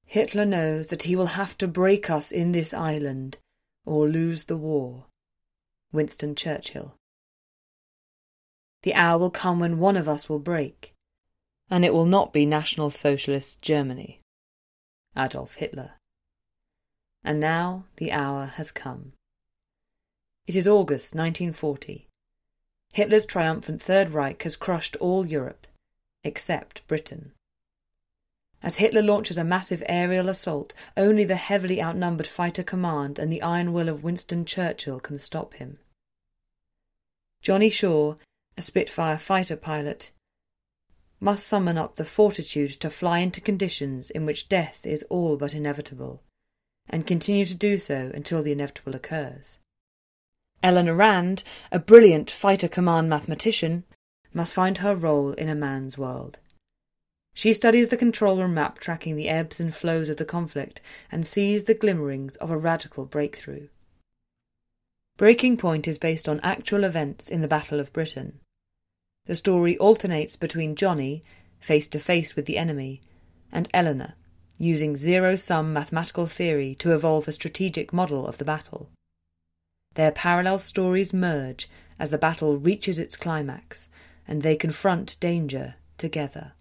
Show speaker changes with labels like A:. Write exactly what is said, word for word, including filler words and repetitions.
A: Hitler knows that he will have to break us in this island or lose the war. Winston Churchill. The hour will come when one of us will break, and it will not be National Socialist Germany. Adolf Hitler. And now the hour has come. It is August nineteen forty. Hitler's triumphant Third Reich has crushed all Europe, except Britain. As Hitler launches a massive aerial assault, only the heavily outnumbered fighter command and the iron will of Winston Churchill can stop him. Johnny Shaw, a Spitfire fighter pilot, must summon up the fortitude to fly into conditions in which death is all but inevitable, and continue to do so until the inevitable occurs. Eleanor Rand, a brilliant fighter command mathematician, must find her role in a man's world. She studies the control room map tracking the ebbs and flows of the conflict and sees the glimmerings of a radical breakthrough. Breaking Point is based on actual events in the Battle of Britain. The story alternates between Johnny, face to face with the enemy, and Eleanor, using zero-sum mathematical theory to evolve a strategic model of the battle. Their parallel stories merge as the battle reaches its climax, and they confront danger together.